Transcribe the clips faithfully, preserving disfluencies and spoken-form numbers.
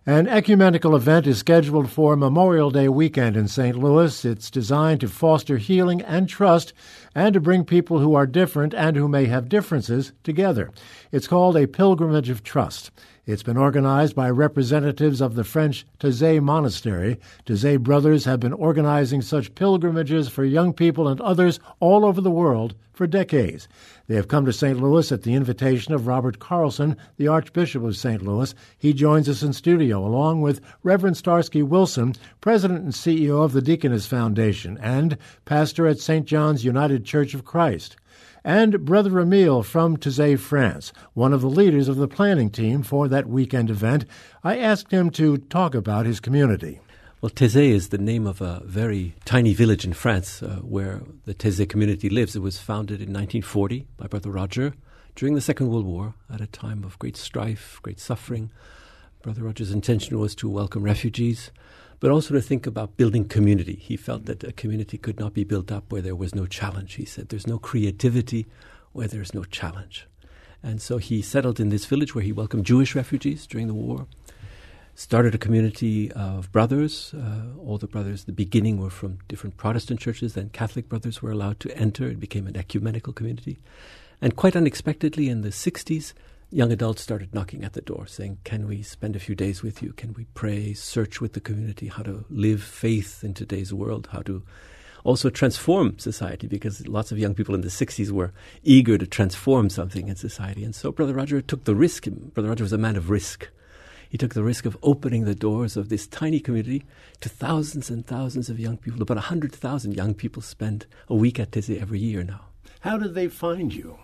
An ecumenical event is scheduled for Memorial Day weekend in Saint Louis. It's designed to foster healing and trust and to bring people who are different and who may have differences together. It's called a Pilgrimage of Trust. It's been organized by representatives of the French Taizé Monastery. Taizé brothers have been organizing such pilgrimages for young people and others all over the world for decades. They have come to Saint Louis at the invitation of Robert Carlson, the Archbishop of Saint Louis. He joins us in studio, along with Reverend Starsky Wilson, President and C E O of the Deaconess Foundation and pastor at Saint John's United Church of Christ, and Brother Emile from Taizé, France, one of the leaders of the planning team for that weekend event. I asked him to talk about his community. Well, Taizé is the name of a very tiny village in France uh, where the Taizé community lives. It was founded in nineteen forty by Brother Roger during the Second World War at a time of great strife, great suffering. Brother Roger's intention was to welcome refugees, but also to think about building community. He felt that a community could not be built up where there was no challenge. He said there's no creativity where there's no challenge. And so he settled in this village where he welcomed Jewish refugees during the war, started a community of brothers. Uh, all the brothers at the beginning were from different Protestant churches. Then Catholic brothers were allowed to enter. It became an ecumenical community. And quite unexpectedly, in the sixties, young adults started knocking at the door saying, can we spend a few days with you? Can we pray, search with the community how to live faith in today's world, how to also transform society, because lots of young people in the sixties were eager to transform something in society. And so Brother Roger took the risk. Brother Roger was a man of risk. He took the risk of opening the doors of this tiny community to thousands and thousands of young people. About one hundred thousand young people spend a week at Taizé every year now. How did they find you?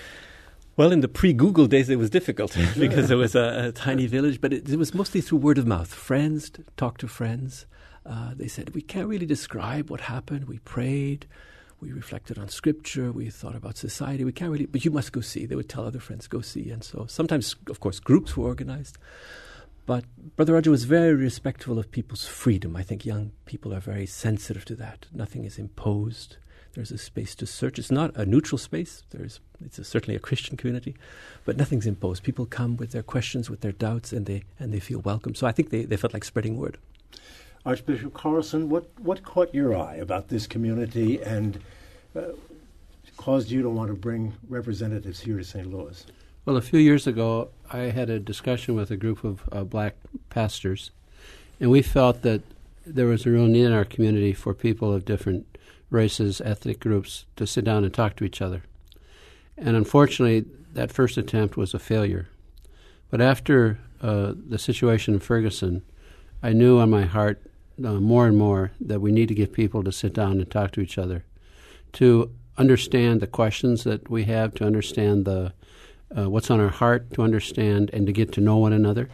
Well, in the pre-Google days, it was difficult because it was a, a tiny village, but it, it was mostly through word of mouth. Friends talked to friends. Uh, they said, we can't really describe what happened. We prayed. We reflected on Scripture. We thought about society. We can't really, but you must go see. They would tell other friends, go see. And so sometimes, of course, groups were organized. But Brother Roger was very respectful of people's freedom. I think young people are very sensitive to that. Nothing is imposed. There's a space to search. It's not a neutral space. There's, it's a, certainly a Christian community, but nothing's imposed. People come with their questions, with their doubts, and they and they feel welcome. So I think they, they felt like spreading word. Archbishop Carlson, what, what caught your eye about this community and uh, caused you to want to bring representatives here to Saint Louis? Well, a few years ago, I had a discussion with a group of uh, black pastors, and we felt that there was a real need in our community for people of different races, ethnic groups, to sit down and talk to each other. And unfortunately, that first attempt was a failure. But after uh, the situation in Ferguson, I knew on my heart uh, more and more that we need to get people to sit down and talk to each other, to understand the questions that we have, to understand the Uh, what's on our heart, to understand and to get to know one another.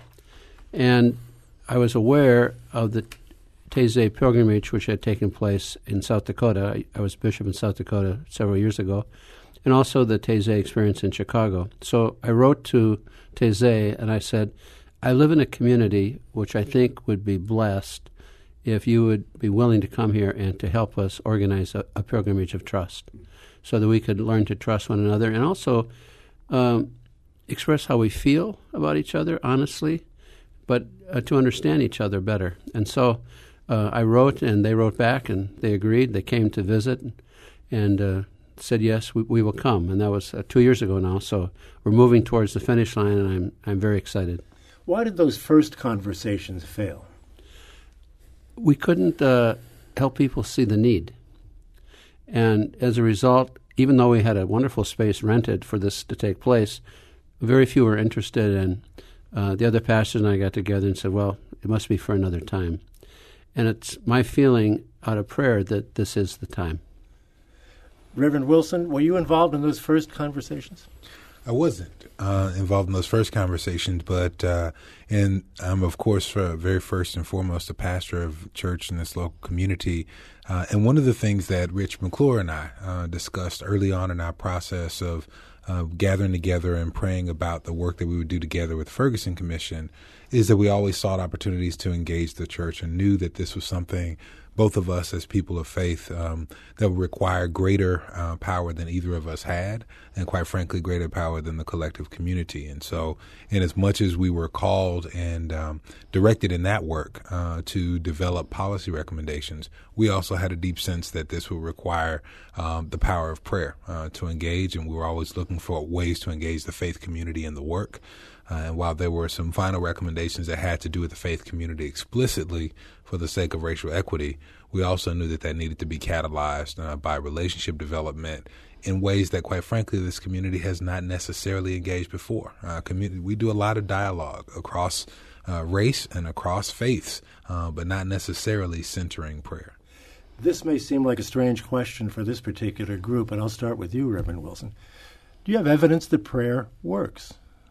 And I was aware of the Taizé pilgrimage which had taken place in South Dakota. I, I was bishop in South Dakota several years ago, and also the Taizé experience in Chicago. So I wrote to Taizé and I said, I live in a community which I think would be blessed if you would be willing to come here and to help us organize a, a pilgrimage of trust so that we could learn to trust one another and also Um, express how we feel about each other honestly, but uh, to understand each other better. And so uh, I wrote, and they wrote back, and they agreed. They came to visit and uh, said, yes, we, we will come. And that was uh, two years ago now, so we're moving towards the finish line, and I'm I'm very excited. Why did those first conversations fail? We couldn't uh, help people see the need. And as a result, even though we had a wonderful space rented for this to take place, very few were interested, and uh, the other pastors and I got together and said, well, it must be for another time. And it's my feeling out of prayer that this is the time. Reverend Wilson, were you involved in those first conversations? I wasn't uh, involved in those first conversations, but uh, and I'm, of course, uh, very first and foremost a pastor of church in this local community. Uh, and one of the things that Rich McClure and I uh, discussed early on in our process of uh, gathering together and praying about the work that we would do together with Ferguson Commission is that we always sought opportunities to engage the church and knew that this was something, both of us as people of faith, um, that would require greater uh, power than either of us had, and quite frankly, greater power than the collective community. And so, in as much as we were called and um, directed in that work uh, to develop policy recommendations, we also had a deep sense that this would require um, the power of prayer uh, to engage, and we were always looking for ways to engage the faith community in the work. Uh, and while there were some final recommendations that had to do with the faith community explicitly for the sake of racial equity, we also knew that that needed to be catalyzed uh, by relationship development in ways that, quite frankly, this community has not necessarily engaged before. Uh, community, we do a lot of dialogue across uh, race and across faiths, uh, but not necessarily centering prayer. This may seem like a strange question for this particular group, and I'll start with you, Reverend Wilson. Do you have evidence that prayer works?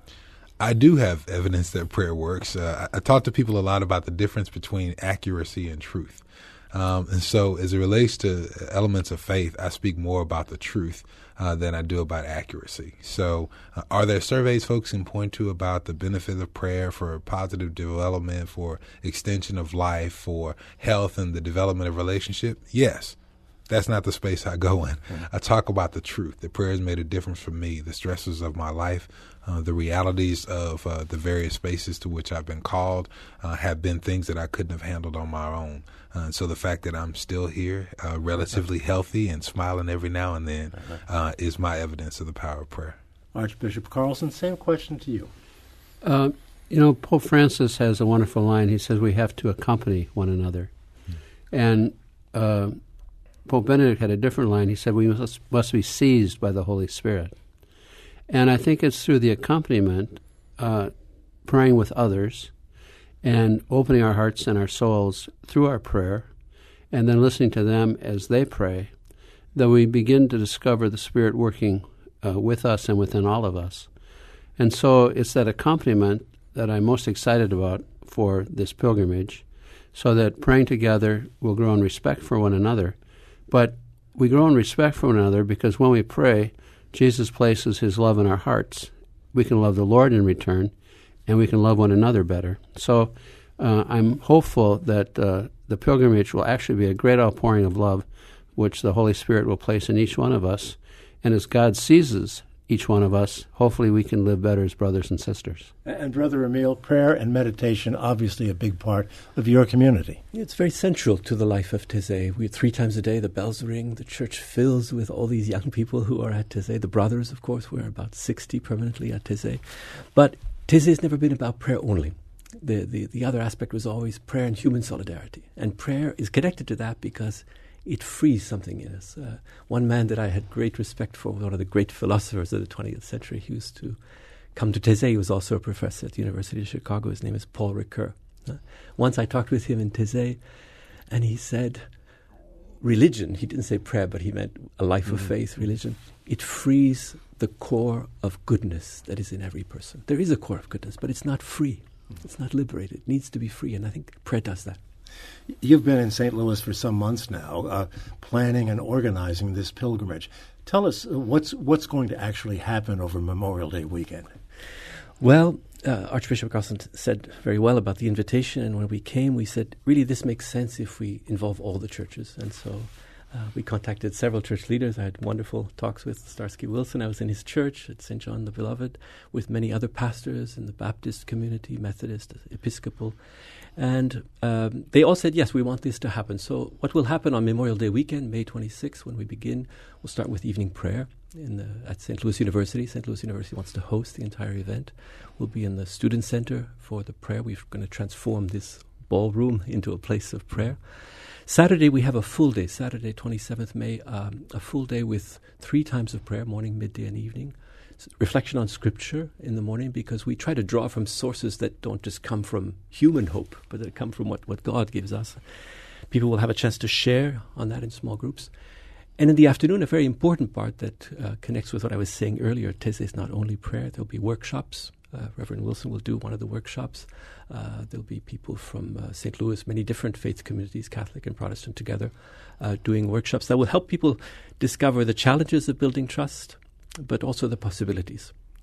I do have evidence that prayer works. Uh, I, I talk to people a lot about the difference between accuracy and truth. Um, and so as it relates to elements of faith, I speak more about the truth uh, than I do about accuracy. So uh, are there surveys folks can point to about the benefit of prayer for positive development, for extension of life, for health and the development of relationship? Yes. That's not the space I go in. I talk about the truth, that prayer has made a difference for me, the stresses of my life, uh, the realities of uh, the various spaces to which I've been called uh, have been things that I couldn't have handled on my own. Uh, so the fact that I'm still here, uh, relatively healthy and smiling every now and then uh, is my evidence of the power of prayer. Archbishop Carlson, same question to you. Uh, you know, Pope Francis has a wonderful line. He says we have to accompany one another. Hmm. And uh, Pope Benedict had a different line. He said we must, must be seized by the Holy Spirit. And I think it's through the accompaniment, uh, praying with others, and opening our hearts and our souls through our prayer, and then listening to them as they pray, that we begin to discover the Spirit working uh, with us and within all of us. And so it's that accompaniment that I'm most excited about for this pilgrimage, so that praying together will grow in respect for one another. But we grow in respect for one another because when we pray, Jesus places his love in our hearts. We can love the Lord in return, and we can love one another better. So uh, I'm hopeful that uh, the pilgrimage will actually be a great outpouring of love, which the Holy Spirit will place in each one of us. And as God seizes each one of us, hopefully we can live better as brothers and sisters. And Brother Emil, prayer and meditation, obviously a big part of your community. It's very central to the life of Taizé. We three times a day, the bells ring, the church fills with all these young people who are at Taizé. The brothers, of course, we're about sixty permanently at Taizé. But Taizé has never been about prayer only. The, the, the other aspect was always prayer and human solidarity. And prayer is connected to that because it frees something in us. Uh, one man that I had great respect for, one of the great philosophers of the twentieth century, he used to come to Taizé. He was also a professor at the University of Chicago. His name is Paul Ricoeur. Uh, once I talked with him in Taizé, and he said, religion, he didn't say prayer, but he meant a life mm-hmm. of faith, religion, it frees the core of goodness that is in every person. There is a core of goodness, but it's not free. Mm-hmm. It's not liberated. It needs to be free, and I think prayer does that. You've been in Saint Louis for some months now, uh, planning and organizing this pilgrimage. Tell us uh, what's what's going to actually happen over Memorial Day weekend. Well, uh, Archbishop Carlson said very well about the invitation, and when we came, we said, really, this makes sense if we involve all the churches. And so uh, we contacted several church leaders. I had wonderful talks with Starsky Wilson. I was in his church at Saint John the Beloved with many other pastors in the Baptist community, Methodist, Episcopal. And um, they all said, yes, we want this to happen. So what will happen on Memorial Day weekend, May twenty-sixth, when we begin, we'll start with evening prayer in the, at Saint Louis University. Saint Louis University wants to host the entire event. We'll be in the Student Center for the prayer. We're going to transform this ballroom into a place of prayer. Saturday, we have a full day, Saturday, twenty-seventh May, um, a full day with three times of prayer, morning, midday, and evening. Reflection on Scripture in the morning, because we try to draw from sources that don't just come from human hope, but that come from what, what God gives us. People will have a chance to share on that in small groups. And in the afternoon, a very important part that uh, connects with what I was saying earlier, Taizé is not only prayer, there'll be workshops. Uh, Reverend Wilson will do one of the workshops. Uh, there'll be people from uh, Saint Louis, many different faith communities, Catholic and Protestant together, uh, doing workshops that will help people discover the challenges of building trust, but also the possibilities.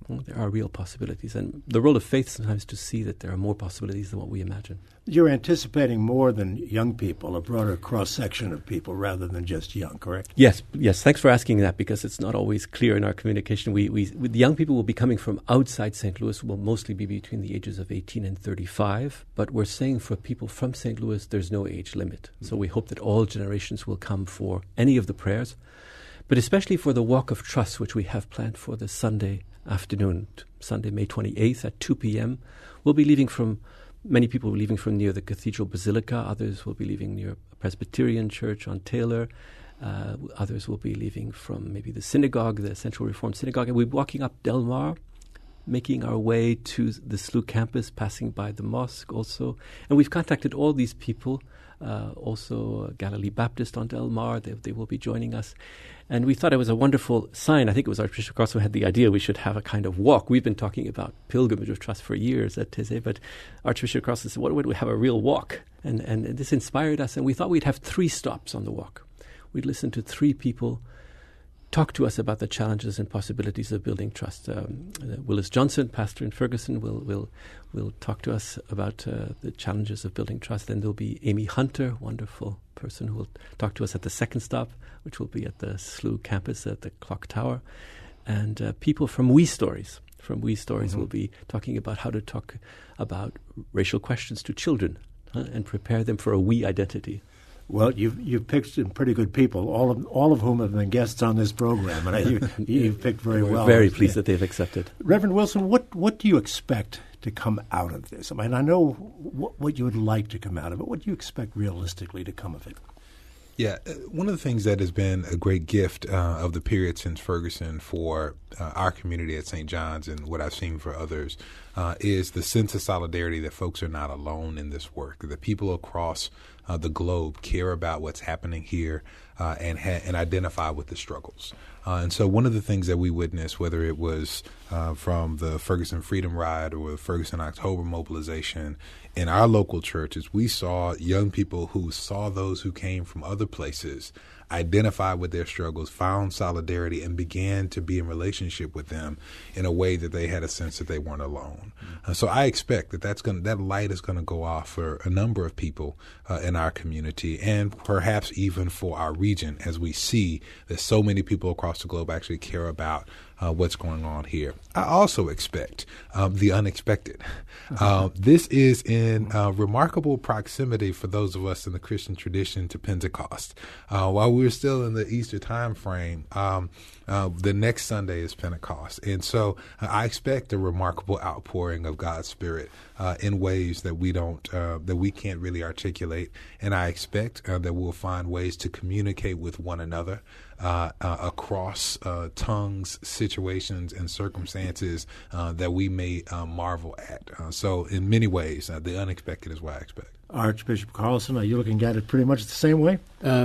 There are real possibilities. And the role of faith sometimes to see that there are more possibilities than what we imagine. You're anticipating more than young people, a broader cross-section of people rather than just young, correct? Yes, yes. Thanks for asking that, because it's not always clear in our communication. We, we, the young people will be coming from outside Saint Louis, will mostly be between the ages of eighteen and thirty-five. But we're saying for people from Saint Louis, there's no age limit. So we hope that all generations will come for any of the prayers, but especially for the Walk of Trust, which we have planned for this Sunday afternoon, Sunday, May twenty-eighth at two p.m. We'll be leaving from, many people will be leaving from near the Cathedral Basilica. Others will be leaving near a Presbyterian Church on Taylor. Uh, others will be leaving from maybe the synagogue, the Central Reformed Synagogue. And we'll be walking up Del Mar, making our way to the S L U campus, passing by the mosque also. And we've contacted all these people, uh, also uh, Galilee Baptist on Del Mar. They, they will be joining us. And we thought it was a wonderful sign. I think it was Archbishop Cross who had the idea we should have a kind of walk. We've been talking about pilgrimage of trust for years at Taizé, but Archbishop Cross said, what would we have a real walk? And, and this inspired us, and we thought we'd have three stops on the walk. We'd listen to three people talk to us about the challenges and possibilities of building trust. Um, uh, Willis Johnson, pastor in Ferguson, will will will talk to us about uh, the challenges of building trust. Then there'll be Amy Hunter, wonderful person, who will talk to us at the second stop, which will be at the S L U campus at the Clock Tower. And uh, people from We Stories, from We Stories mm-hmm. will be talking about how to talk about racial questions to children huh, and prepare them for a we identity. Well, you've you've picked some pretty good people, all of all of whom have been guests on this program, and I, you, you've picked very We're well. Very pleased yeah. that they've accepted. Reverend Wilson, what what do you expect to come out of this? I mean, I know what, what you would like to come out of it. What do you expect realistically to come of it? Yeah, one of the things that has been a great gift uh, of the period since Ferguson for uh, our community at Saint John's, and what I've seen for others, uh, is the sense of solidarity that folks are not alone in this work. That people across uh, the globe care about what's happening here uh, and ha- and identify with the struggles. Uh, and so one of the things that we witnessed, whether it was uh, from the Ferguson Freedom Ride or the Ferguson October mobilization, in our local churches, we saw young people who saw those who came from other places, identified with their struggles, found solidarity, and began to be in relationship with them in a way that they had a sense that they weren't alone. Mm-hmm. Uh, so I expect that that's going that light is going to go off for a number of people uh, in our community, and perhaps even for our region, as we see that so many people across the globe actually care about Uh, what's going on here. I also expect um, the unexpected. Uh, this is in uh, remarkable proximity for those of us in the Christian tradition to Pentecost. Uh, while we're still in the Easter time frame, um, uh, the next Sunday is Pentecost. And so uh, I expect a remarkable outpouring of God's Spirit uh, in ways that we don't, uh, that we can't really articulate. And I expect uh, that we'll find ways to communicate with one another Uh, uh, across uh, tongues, situations, and circumstances uh, that we may uh, marvel at. Uh, so in many ways, uh, the unexpected is what I expect. Archbishop Carlson, are you looking at it pretty much the same way? Uh,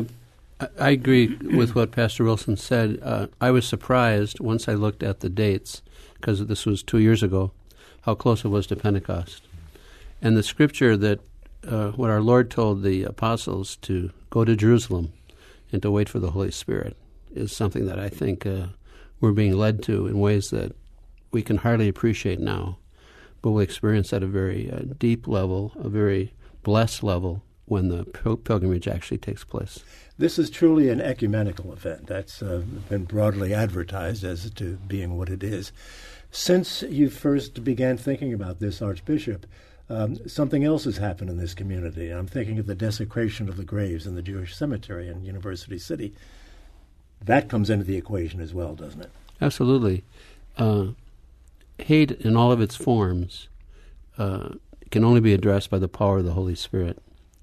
I agree with what Pastor Wilson said. Uh, I was surprised once I looked at the dates, because this was two years ago, how close it was to Pentecost. And the scripture that uh, what our Lord told the apostles to go to Jerusalem and to wait for the Holy Spirit is something that I think uh, we're being led to in ways that we can hardly appreciate now, but we'll experience at a very uh, deep level, a very blessed level, when the pil- pilgrimage actually takes place. This is truly an ecumenical event. That's uh, been broadly advertised as to being what it is. Since you first began thinking about this, Archbishop, Um, something else has happened in this community. I'm thinking of the desecration of the graves in the Jewish cemetery in University City. That comes into the equation as well, doesn't it? Absolutely. Uh, hate in all of its forms uh, can only be addressed by the power of the Holy Spirit.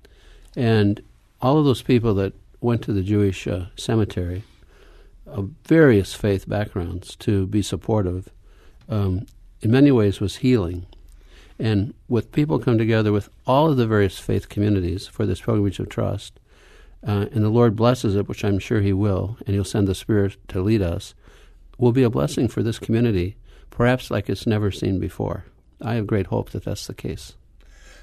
And all of those people that went to the Jewish uh, cemetery of various faith backgrounds to be supportive, um, in many ways was healing. And with people come together with all of the various faith communities for this pilgrimage of trust, uh, and the Lord blesses it, which I'm sure he will, and he'll send the Spirit to lead us, will be a blessing for this community, perhaps like it's never seen before. I have great hope that that's the case.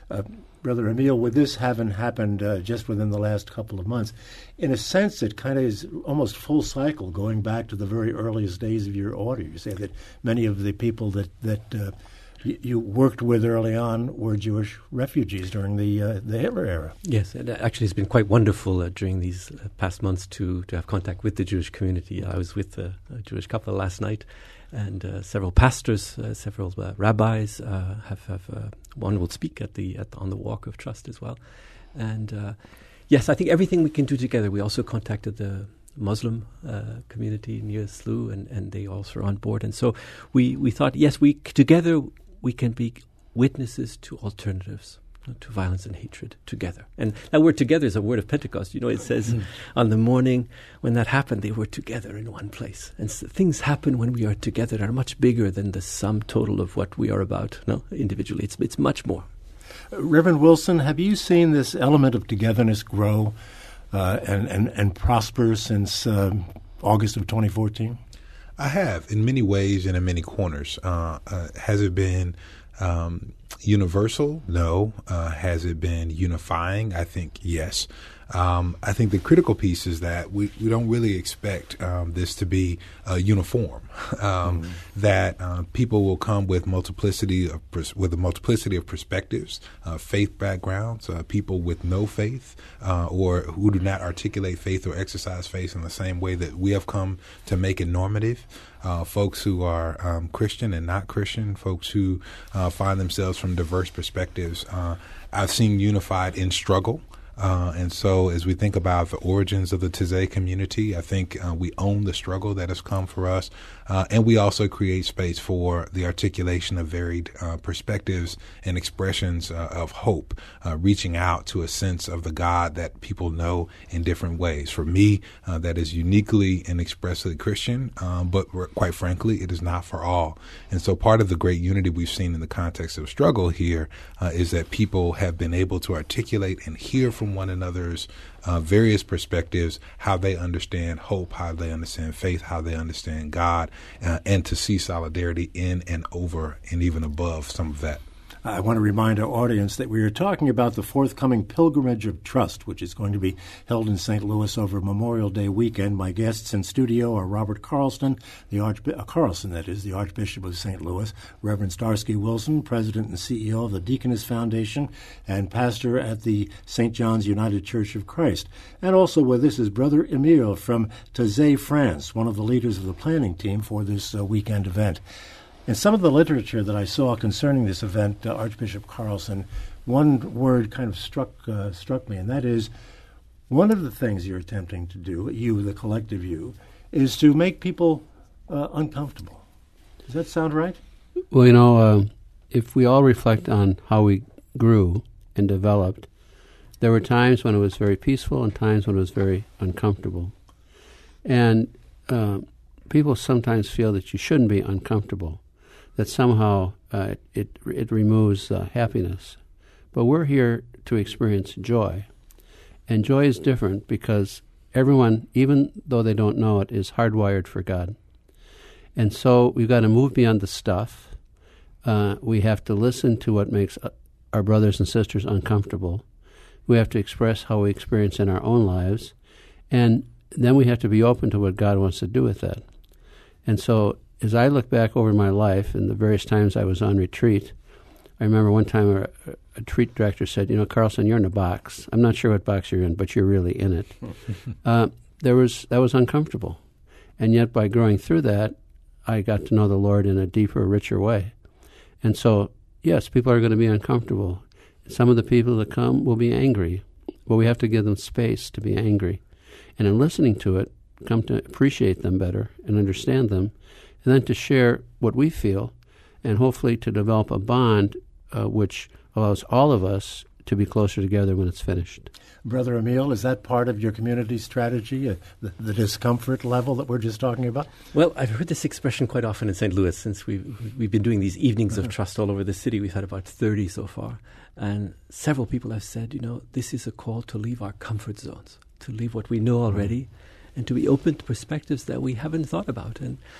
Uh, Brother Emil, with this having happened uh, just within the last couple of months, in a sense, it kind of is almost full cycle, going back to the very earliest days of your order. You say that many of the people that that uh, y- you worked with early on were Jewish refugees during the uh, the Hitler era. Yes, and actually it's been quite wonderful uh, during these uh, past months to, to have contact with the Jewish community. I was with a, a Jewish couple last night, and uh, several pastors, uh, several uh, rabbis uh, have, have uh, one will speak at the at, on the Walk of Trust as well. And uh, yes, I think everything we can do together. We also contacted the Muslim uh, community near Slough, and, and they also are on board. And so we, we thought, yes, we together we can be witnesses to alternatives, to violence and hatred together. And that word together is a word of Pentecost. You know, it says on the morning when that happened, they were together in one place. And so things happen when we are together that are much bigger than the sum total of what we are about, no, individually. It's, it's much more. Uh, Reverend Wilson, have you seen this element of togetherness grow uh, and, and, and prosper since um, August of twenty fourteen? I have, in many ways and in many corners. Uh, uh, has it been Um, universal? No. Uh, has it been unifying? I think yes. Um, I think the critical piece is that we, we don't really expect um, this to be uh, uniform. Um, mm. That uh, people will come with multiplicity of pers- with a multiplicity of perspectives, uh, faith backgrounds, uh, people with no faith, uh, or who do not articulate faith or exercise faith in the same way that we have come to make it normative. Uh, folks who are um, Christian and not Christian, folks who uh, find themselves from diverse perspectives. Uh, I've seen unified in struggle. Uh, and so as we think about the origins of the Taizé community, I think uh, we own the struggle that has come for us. Uh, and we also create space for the articulation of varied uh, perspectives and expressions uh, of hope, uh, reaching out to a sense of the God that people know in different ways. For me, uh, that is uniquely and expressly Christian, um, but quite frankly, it is not for all. And so part of the great unity we've seen in the context of struggle here uh, is that people have been able to articulate and hear from one another's uh, various perspectives, how they understand hope, how they understand faith, how they understand God, uh, and to see solidarity in and over and even above some of that. I want to remind our audience that we are talking about the forthcoming Pilgrimage of Trust, which is going to be held in Saint Louis over Memorial Day weekend. My guests in studio are Robert Carlson, the Archb- uh, Carlson, that is, the Archbishop of Saint Louis, Reverend Starsky Wilson, President and C E O of the Deaconess Foundation, and pastor at the Saint John's United Church of Christ. And also with us is Brother Emile from Taizé, France, one of the leaders of the planning team for this uh, weekend event. In some of the literature that I saw concerning this event, uh, Archbishop Carlson, one word kind of struck uh, struck me, and that is one of the things you're attempting to do, you, the collective you, is to make people uh, uncomfortable. Does that sound right? Well, you know, uh, if we all reflect on how we grew and developed, there were times when it was very peaceful and times when it was very uncomfortable. And uh, people sometimes feel that you shouldn't be uncomfortable, that somehow uh, it it removes uh, happiness. But we're here to experience joy. And joy is different because everyone, even though they don't know it, is hardwired for God. And so we've got to move beyond the stuff. Uh, we have to listen to what makes our brothers and sisters uncomfortable. We have to express how we experience in our own lives. And then we have to be open to what God wants to do with that. And so as I look back over my life and the various times I was on retreat, I remember one time a, a retreat director said, you know, Carlson, you're in a box. I'm not sure what box you're in, but you're really in it. uh, there was that was uncomfortable. And yet by growing through that, I got to know the Lord in a deeper, richer way. And so, yes, people are going to be uncomfortable. Some of the people that come will be angry, but we have to give them space to be angry. And in listening to it, come to appreciate them better and understand them, and then to share what we feel, and hopefully to develop a bond uh, which allows all of us to be closer together when it's finished. Brother Emile, is that part of your community strategy, uh, the, the discomfort level that we're just talking about? Well, I've heard this expression quite often in Saint Louis since we've, we've been doing these evenings of trust all over the city. We've had about thirty so far. And several people have said, you know, this is a call to leave our comfort zones, to leave what we know already, mm-hmm. and to be open to perspectives that we haven't thought about. And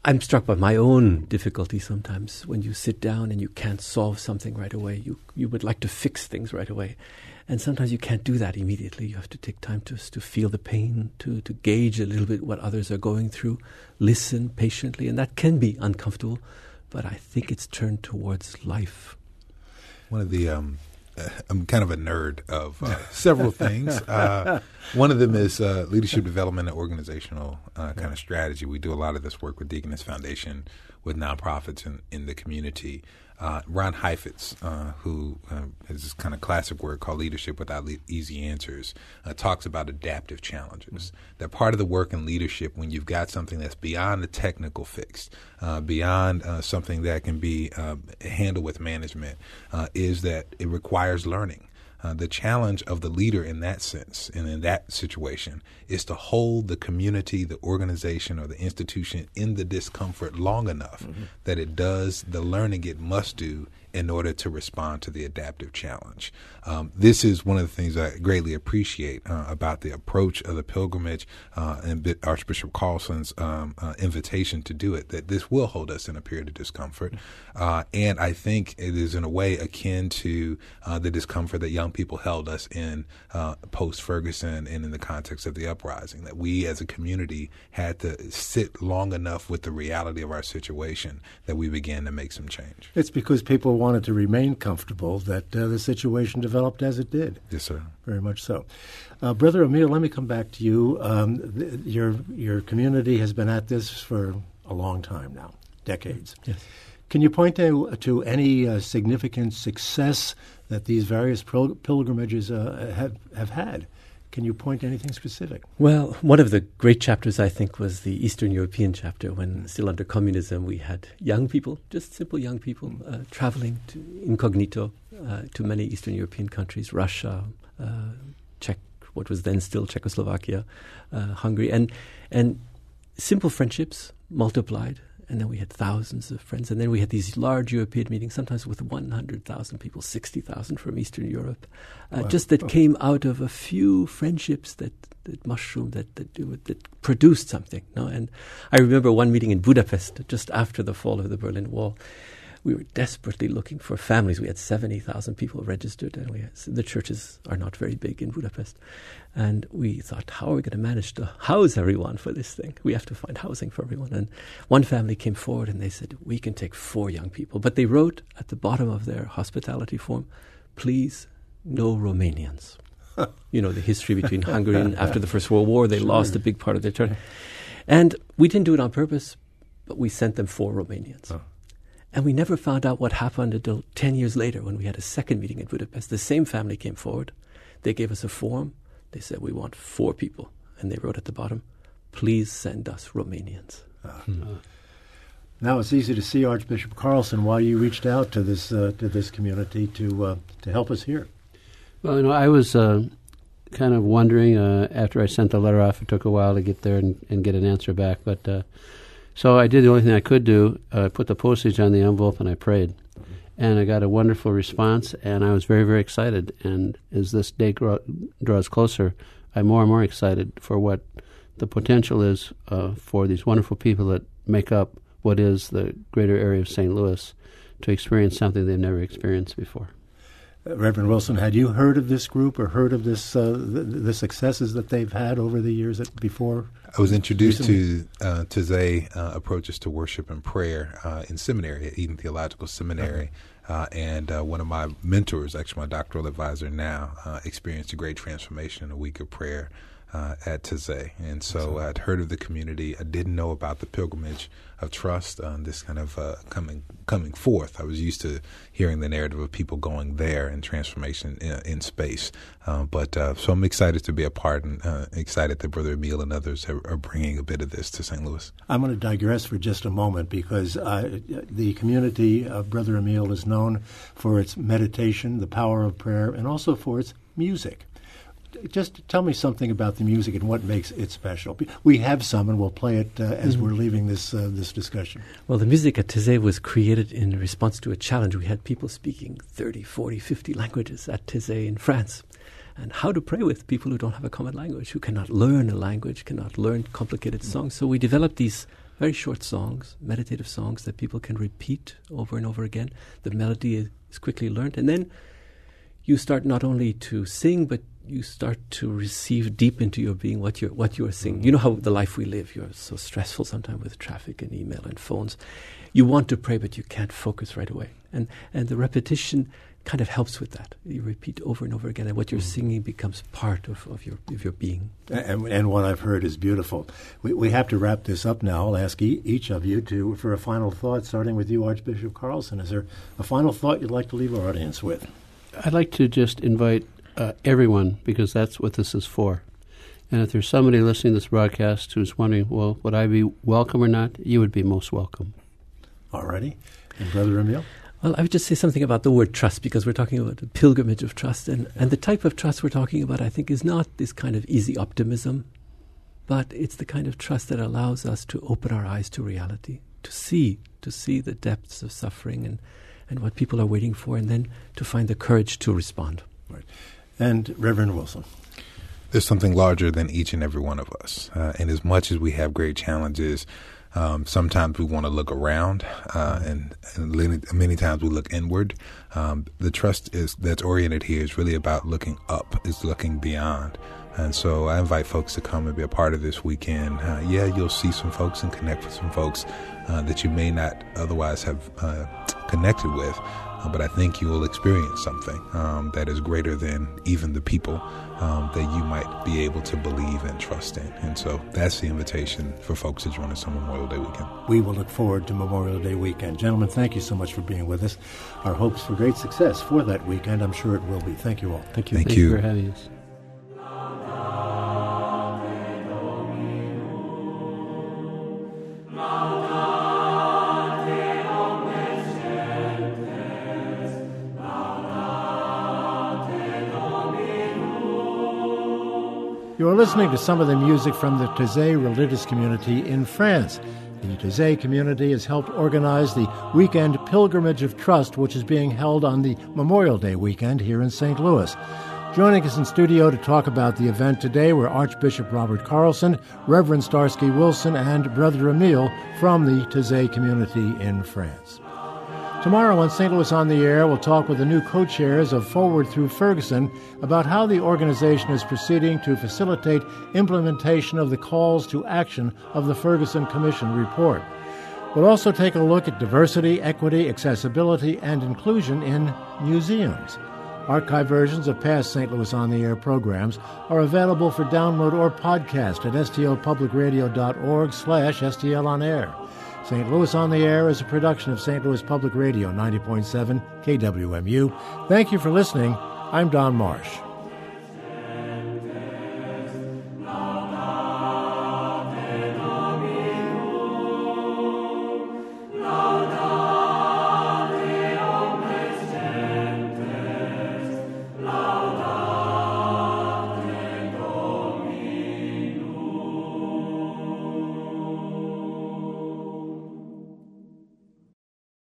I'm struck by my own difficulty sometimes when you sit down and you can't solve something right away. You you would like to fix things right away. And sometimes you can't do that immediately. You have to take time to to feel the pain, to, to gauge a little bit what others are going through, listen patiently. And that can be uncomfortable, but I think it's turned towards life. One of the... Um Uh, I'm kind of a nerd of uh, several things. Uh, one of them is uh, leadership development and organizational uh, kind of strategy. We do a lot of this work with Deaconess Foundation, with nonprofits in, in the community. Uh, Ron Heifetz, uh, who uh, has this kind of classic work called Leadership Without Le- Easy Answers, uh, talks about adaptive challenges. Mm-hmm. That part of the work in leadership, when you've got something that's beyond the technical fix, uh, beyond uh, something that can be uh, handled with management, uh, is that it requires learning. Uh, the challenge of the leader in that sense and in that situation is to hold the community, the organization, or the institution in the discomfort long enough mm-hmm. that it does the learning it must do in order to respond to the adaptive challenge. Um, this is one of the things I greatly appreciate uh, about the approach of the pilgrimage uh, and Archbishop Carlson's um, uh, invitation to do it, that this will hold us in a period of discomfort. Uh, and I think it is in a way akin to uh, the discomfort that young people held us in uh, post-Ferguson and in the context of the uprising, that we as a community had to sit long enough with the reality of our situation that we began to make some change. It's because people wanted to remain comfortable that uh, the situation developed as it did. Yes, sir. Very much so. Uh, Brother Emil, let me come back to you. Um, th- your your community has been at this for a long time now, decades. Yes. Can you point to, to any uh, significant success that these various pil- pilgrimages uh, have, have had? Can you point to anything specific? Well, one of the great chapters, I think, was the Eastern European chapter, when still under communism we had young people, just simple young people, uh, traveling to incognito uh, to many Eastern European countries, Russia, uh, Czech, what was then still Czechoslovakia, uh, Hungary, and and simple friendships multiplied. And then we had thousands of friends. And then we had these large European meetings, sometimes with one hundred thousand people, sixty thousand from Eastern Europe, uh, wow. just that oh. came out of a few friendships that, that mushroomed, that, that that produced something. No? And I remember one meeting in Budapest, just after the fall of the Berlin Wall. We were desperately looking for families. We had seventy thousand people registered, and we had, the churches are not very big in Budapest. And we thought, how are we going to manage to house everyone for this thing? We have to find housing for everyone. And one family came forward and they said, we can take four young people. But they wrote at the bottom of their hospitality form, please, no Romanians. You know, the history between Hungary and after the First World War, they sure. lost a big part of their territory. And we didn't do it on purpose, but we sent them four Romanians. Oh. And we never found out what happened until ten years later when we had a second meeting in Budapest. The same family came forward. They gave us a form. They said, we want four people. And they wrote at the bottom, please send us Romanians. Uh, hmm. uh, now it's easy to see, Archbishop Carlson, why you reached out to this uh, to this community to uh, to help us here. Well, you know, I was uh, kind of wondering, uh, after I sent the letter off, it took a while to get there and, and get an answer back, but... Uh, So I did the only thing I could do. I uh, put the postage on the envelope and I prayed. Mm-hmm. And I got a wonderful response, and I was very, very excited. And as this day grow, draws closer, I'm more and more excited for what the potential is uh, for these wonderful people that make up what is the greater area of Saint Louis to experience something they've never experienced before. Uh, Reverend Wilson, had you heard of this group or heard of this uh, the, the successes that they've had over the years that before? I was introduced recently? to uh, Taizé uh, approaches to worship and prayer uh, in seminary, at Eden Theological Seminary. Okay. Uh, and uh, one of my mentors, actually my doctoral advisor now, uh, experienced a great transformation in a week of prayer uh, at Taizé. And so Excellent. I'd heard of the community. I didn't know about the pilgrimage of trust, um, this kind of uh, coming coming forth. I was used to hearing the narrative of people going there and transformation in, in space. Uh, but uh, so I'm excited to be a part and uh, excited that Brother Emil and others are, are bringing a bit of this to Saint Louis. I'm going to digress for just a moment because uh, the community of Brother Emil is known for its meditation, the power of prayer, and also for its music. Just tell me something about the music and what makes it special. We have some, and we'll play it uh, as mm-hmm. we're leaving this uh, this discussion. Well, the music at Taizé was created in response to a challenge. We had people speaking thirty, forty, fifty languages at Taizé in France. And how to pray with people who don't have a common language, who cannot learn a language, cannot learn complicated songs. So we developed these very short songs, meditative songs that people can repeat over and over again. The melody is, is quickly learned. And then you start not only to sing, but you start to receive deep into your being what you're, what you are singing. You know how the life we live, you're so stressful sometimes with traffic and email and phones. You want to pray, but you can't focus right away. And and the repetition kind of helps with that. You repeat over and over again, and what you're singing becomes part of, of your of your being. And, and what I've heard is beautiful. We, we have to wrap this up now. I'll ask e- each of you to for a final thought, starting with you, Archbishop Carlson. Is there a final thought you'd like to leave our audience with? I'd like to just invite uh, everyone, because that's what this is for. And if there's somebody listening to this broadcast who's wondering, well, would I be welcome or not? You would be most welcome. All righty. And Brother Emil? Well, I would just say something about the word trust, because we're talking about a pilgrimage of trust. And, and the type of trust we're talking about, I think, is not this kind of easy optimism, but it's the kind of trust that allows us to open our eyes to reality, to see, to see the depths of suffering and, and what people are waiting for, and then to find the courage to respond. Right. And Reverend Wilson? There's something larger than each and every one of us. Uh, and as much as we have great challenges, Um, sometimes we want to look around, uh, and, and many times we look inward. Um, the trust is that's oriented here is really about looking up, is looking beyond. And so I invite folks to come and be a part of this weekend. Uh, yeah, you'll see some folks and connect with some folks uh, that you may not otherwise have uh, connected with. Uh, but I think you will experience something um, that is greater than even the people um, that you might be able to believe and trust in. And so that's the invitation for folks to join us on Memorial Day weekend. We will look forward to Memorial Day weekend. Gentlemen, thank you so much for being with us. Our hopes for great success for that weekend. I'm sure it will be. Thank you all. Thank you. Thank, Thank you. you for having us. You are listening to some of the music from the Taizé religious community in France. The Taizé community has helped organize the weekend Pilgrimage of Trust, which is being held on the Memorial Day weekend here in Saint Louis. Joining us in studio to talk about the event today were Archbishop Robert Carlson, Reverend Starsky Wilson, and Brother Emil from the Taizé community in France. Tomorrow on Saint Louis on the Air, we'll talk with the new co-chairs of Forward Through Ferguson about how the organization is proceeding to facilitate implementation of the calls to action of the Ferguson Commission report. We'll also take a look at diversity, equity, accessibility, and inclusion in museums. Archive versions of past Saint Louis on the Air programs are available for download or podcast at stlpublicradio.org slash stlonair. Saint Louis on the Air is a production of Saint Louis Public Radio, ninety point seven K W M U. Thank you for listening. I'm Don Marsh.